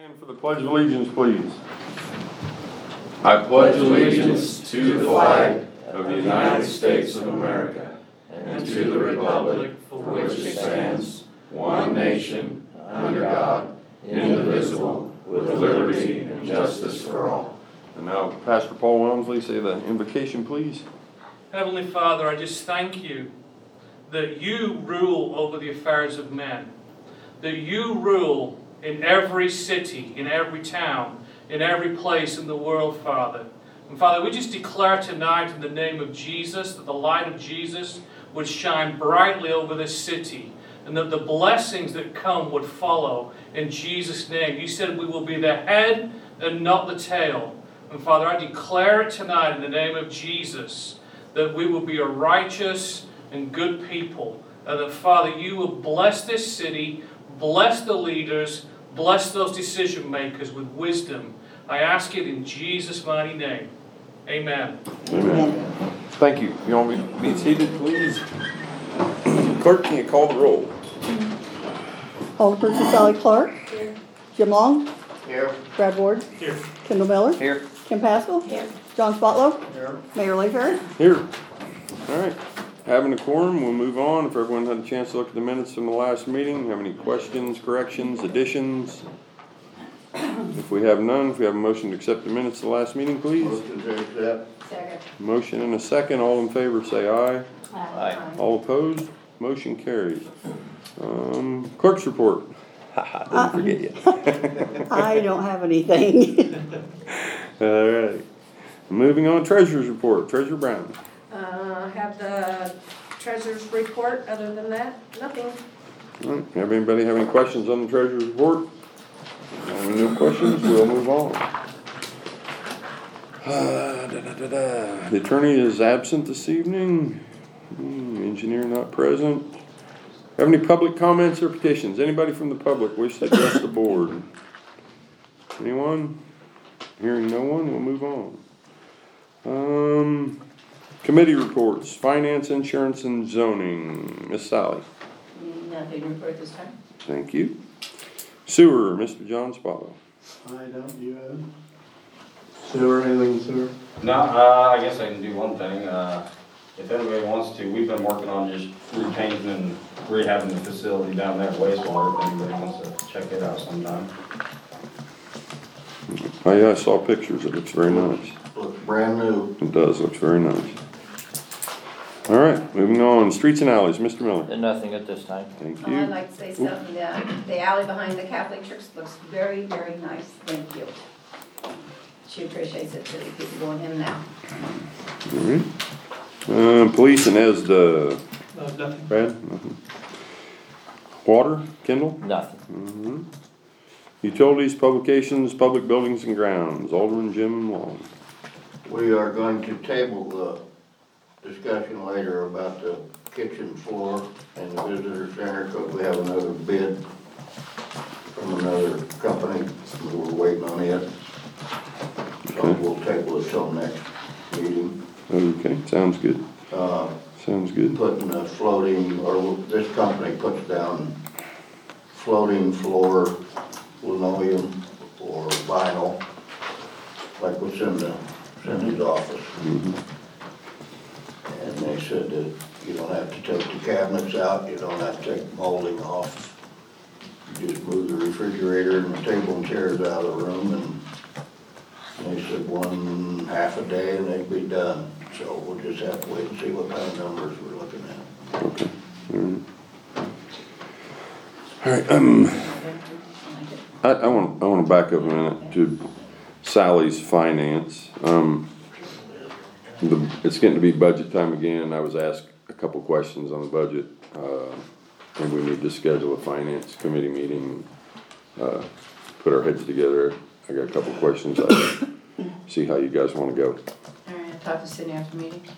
stand for the Pledge of Allegiance, please. I pledge allegiance to the flag of the United States of America and to the republic for which it stands, one nation, under God, indivisible, with liberty and justice for all. And now, Pastor Paul Walmsley, say the invocation, please. Heavenly Father, I just thank you that you rule over the affairs of men, that you rule in every city, in every town, in every place in the world, Father. And Father, we just declare tonight in the name of Jesus that the light of Jesus would shine brightly over this city, and that the blessings that come would follow in Jesus' name. You said we will be the head and not the tail. And Father, I declare it tonight in the name of Jesus that we will be a righteous and good people. And that, Father, you will bless this city, bless the leaders, bless those decision makers with wisdom. I ask it in Jesus' mighty name. Amen. Amen. Thank you. You want me to be seated, please? Clerk, can you call the roll? Alderperson Sally Clark. Here. Jim Long. Here. Brad Ward. Here. Kendall Miller. Here. Kim Pascal. Here. John Spotlow. Here. Mayor Layfair. Here. All right. Having a quorum, we'll move on. If everyone had a chance to look at the minutes from the last meeting, have any questions, corrections, additions? If we have none, if we have a motion to accept the minutes of the last meeting, please. Motion to accept. Second. Motion and a second. All in favor say aye. Aye. All opposed? Motion carries. Clerk's report. Didn't forget you. I don't have anything. All right. Moving on, treasurer's report. Treasurer Brown. Have the treasurer's report. Other than that, nothing. All right. Have anybody have any questions on the treasurer's report? Having no questions, we'll move on. The attorney is absent this evening. Engineer not present. Have any public comments or petitions? Anybody from the public wish to address the board? Anyone? Hearing no one, we'll move on. Committee reports, finance, insurance, and zoning. Miss Sally. Nothing to report this time. Thank you. Sewer, Mr. John Spotlow. I don't, you have? Sewer, anything, sewer? No, I guess I can do one thing. If anybody wants to, we've been working on just repainting and rehabbing the facility down there at wastewater. If anybody wants to check it out sometime. Oh yeah, I saw pictures. It looks very nice. Looks brand new. It does. Looks very nice. All right, moving on. Streets and alleys, Mr. Miller. Nothing at this time. Thank I'd you. like to say something. The alley behind the Catholic church looks very, very nice. Thank you. She appreciates it, the people going in now. All right. Police and ESDA. Nothing. Brad? Nothing. Water, Kendall? Nothing. Utilities, publications, public buildings and grounds. Alderman Jim Long. We are going to table the discussion later about the kitchen floor and the visitor center because we have another bid from another company. We were waiting on it. So we'll table it till next meeting. Okay, sounds good. Sounds good. Putting a floating, or this company puts down floating floor linoleum or vinyl, like what's in the Cindy's office. And they said that you don't have to take the cabinets out, you don't have to take molding off. You just move the refrigerator and the table and chairs out of the room, and they said 1/2 a day and they'd be done. So we'll just have to wait and see what kind of numbers we're looking at. Okay. All right. I want to back up a minute to Sally's finance. It's getting to be budget time again. I was asked a couple questions on the budget, and we need to schedule a finance committee meeting. Put our heads together. I got a couple questions. See how you guys want to go. All right, I'll talk to Cindy after the meeting.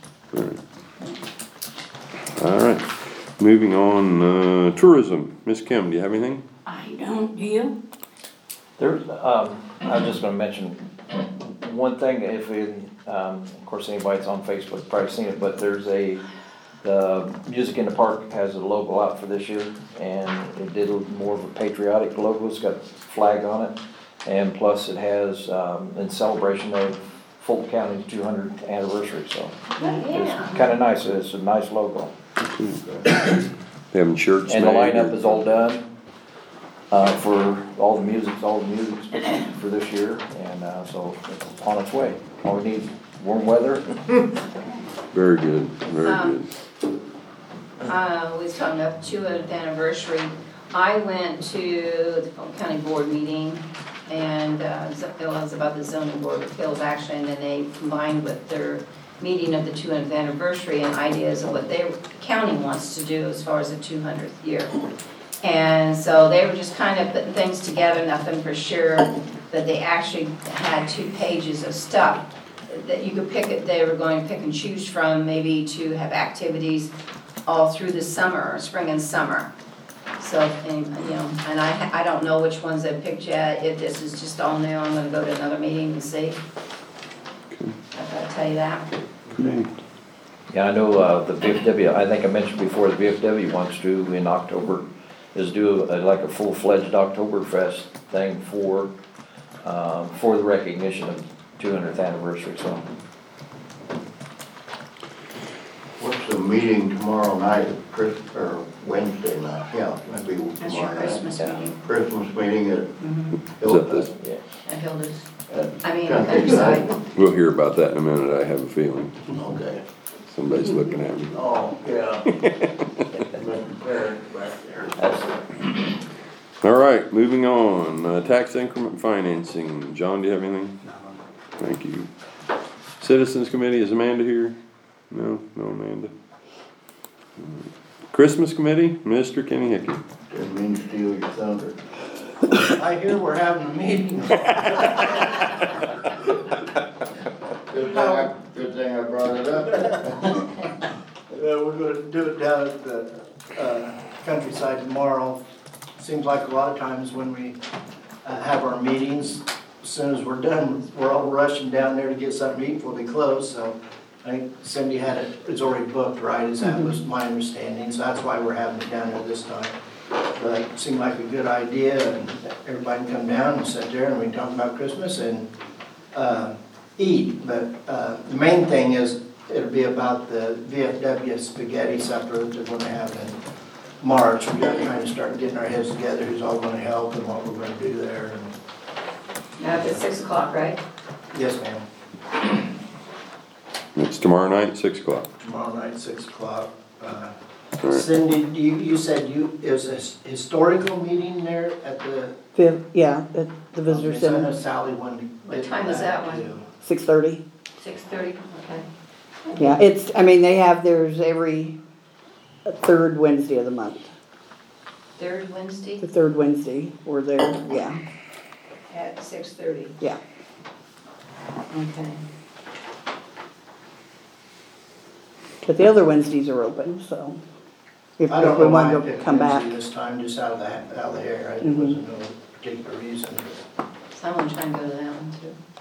All right. Moving on, tourism. Miss Kim, do you have anything? I don't, do you? There's, I was just gonna mention one thing, if we, of course, anybody that's on Facebook has probably seen it, but there's the Music in the Park has a logo out for this year, and it did more of a patriotic logo. It's got a flag on it. And plus it has, in celebration of Fulton County's 200th anniversary, so Yeah. it's kinda nice, it's a nice logo. They having shirts And the made, lineup or- is all done, for all the music's for this year, and, so it's on its way. All we need, warm weather. Very good, very good. We was talking about the 200th anniversary. I went to the Fulton County Board meeting, and it was about the zoning board of appeals actually, and then they combined with their meeting of the 200th anniversary and ideas of what their county wants to do as far as the 200th year. And so they were just kind of putting things together, nothing for sure, but they actually had 2 pages of stuff that you could pick it, they were going to pick and choose from, maybe to have activities all through the summer, spring and summer. So, and, you know, and I don't know which ones they picked yet. If this is just all new, I'm gonna go to another meeting and see. I'll tell you that. Yeah, I know, the VFW, I think I mentioned before, the VFW wants to, in October, is do like a full-fledged Oktoberfest thing for the recognition of 200th anniversary, so. What's the meeting tomorrow night, or Wednesday night? Yeah, maybe That's your tomorrow night. Christmas meeting Christmas meeting at Is that Hilton. the, at Hilda's, At I mean, Country Countryside. we'll hear about that in a minute, I have a feeling. Okay. Somebody's looking at me. Oh, yeah. Mr. Parent back there. That's, All right, moving on, tax increment financing. John, do you have anything? Thank you. Citizens Committee, is Amanda here? No Amanda. Christmas Committee, Mr. Kenny Hickey. Didn't mean to steal your thunder. I hear we're having a meeting. Good thing I brought it up. We're gonna do it down at the Countryside tomorrow. Seems like a lot of times when we have our meetings, as soon as we're done, we're all rushing down there to get something to eat before they close, so I think Cindy had it's already booked, right, is that was my understanding, so that's why we're having it down there this time. But it seemed like a good idea, and everybody can come down and sit there and we can talk about Christmas and eat, but the main thing is it'll be about the VFW spaghetti supper that they're gonna have in March. We're trying to start getting our heads together, who's all gonna help and what we're gonna do there. And Now it's at 6 o'clock, right? yes, ma'am. It's tomorrow night, 6 o'clock. Tomorrow night, 6 o'clock. All right. Cindy, you said it was a historical meeting there at the. Yeah, at the visitor Okay, so I know center, Sally wanted to. What time is that one? too. 6:30. 6:30, okay. Yeah, they have theirs every third Wednesday of the month. Third Wednesday The third Wednesday, we're there, yeah, at 6:30. yeah. Okay. But the other Wednesdays are open, so if I don't we know why I want to picked come back. Wednesday this time, just out of the air. It Mhm. wasn't no particular reason. So I'm gonna try and go to that one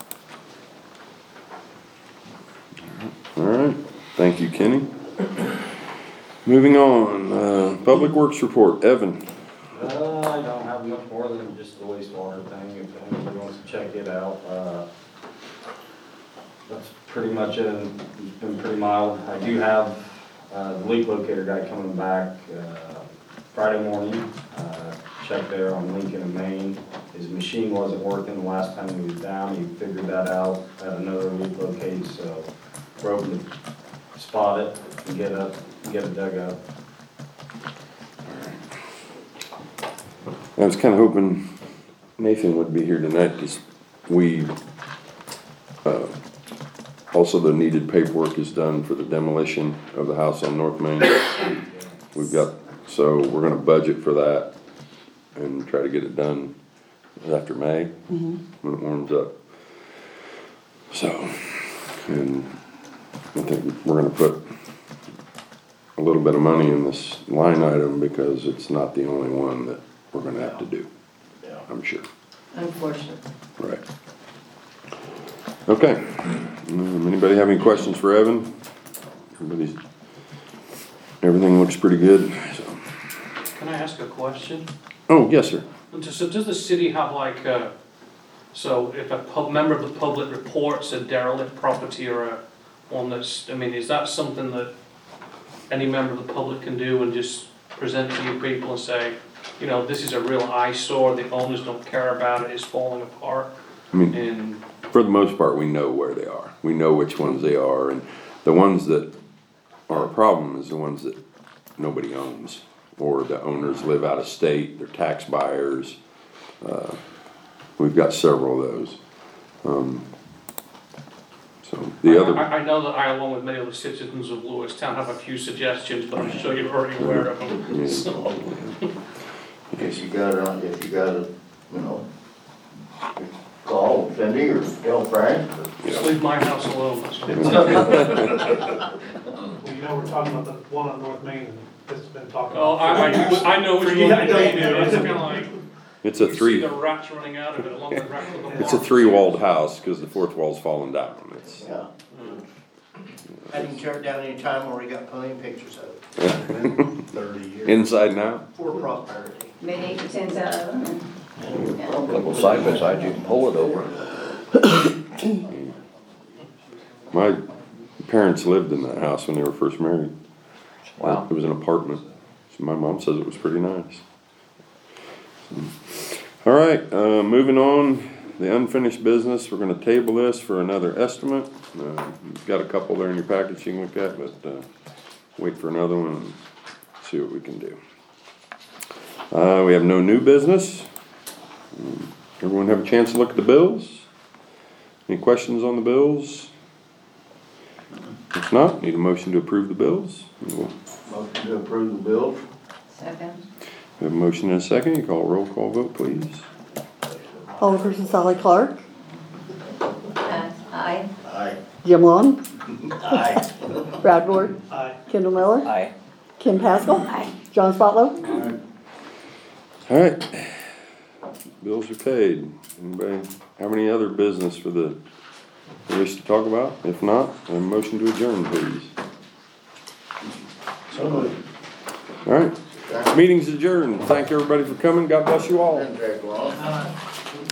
too. All right, thank you, Kenny. Moving on, Public Works Report, Evan. I don't have much more than just the wastewater thing, if anybody wants to check it out. That's pretty much it, it's been pretty mild. I do have, the leak locator guy coming back, Friday morning. Checked there on Lincoln and Main. His machine wasn't working the last time he was down, he figured that out, had another leak located, so we're hoping to spot it and get it dug up. I was kinda hoping Nathan would be here tonight, because also the needed paperwork is done for the demolition of the house on North Main. So we're gonna budget for that and try to get it done after May, when it warms up. So, and I think we're gonna put a little bit of money in this line item, because it's not the only one that we're gonna have to do, I'm sure. Unfortunate. Right. Okay. Anybody have any questions for Evan? Everything looks pretty good, so. Can I ask a question? Oh, yes, sir. So does the city have like So if a member of the public reports a derelict property or a one that's, I mean, is that something that any member of the public can do and just present to you people and say, you know, this is a real eyesore, the owners don't care about it, it's falling apart? I mean, And for the most part, we know where they are. We know which ones they are, and the ones that are a problem is the ones that nobody owns, or the owners live out of state, they're tax buyers. We've got several of those. So the other, I know that I, along with many other citizens of Lewistown, have a few suggestions, but I'm sure you're already aware of them. So, If you gotta, you know, call Cindy or tell Frank. just leave my house alone. That's what Well, you know, we're talking about the one on North Main, and it's been talking Oh, about. I know which one you Yeah, mean, it's kinda like, it's you a see three, the rats running out of it along the rest of the it's a three-walled house, cause the fourth wall's fallen down. It's, Yeah. I can tear it down anytime where we got plenty of pictures of it, 30 years. inside and out. for prosperity. Made 8 to 10 out of them. and, yeah. Couple side by side, you can pull it over. My parents lived in that house when they were first married. Wow. It was an apartment. So my mom says it was pretty nice. All right, moving on, the unfinished business, we're gonna table this for another estimate. You've got a couple there in your package you can look at, but, wait for another one and see what we can do. We have no new business. Everyone have a chance to look at the bills? Any questions on the bills? If not, need a motion to approve the bills? Motion to approve the bills. Second. We have a motion and a second, you call a roll call vote, please. Alderperson Sally Clark, Aye. Aye. Jim Long, Aye. Brad Ward, Aye. Kendall Miller, Aye. Kim Pascal, John Spotlow. Alright, bills are paid. Anybody have any other business for the, you wish to talk about? If not, a motion to adjourn, please. So moved. Alright, meeting's adjourned. Thank everybody for coming. God bless you all. Didn't take long.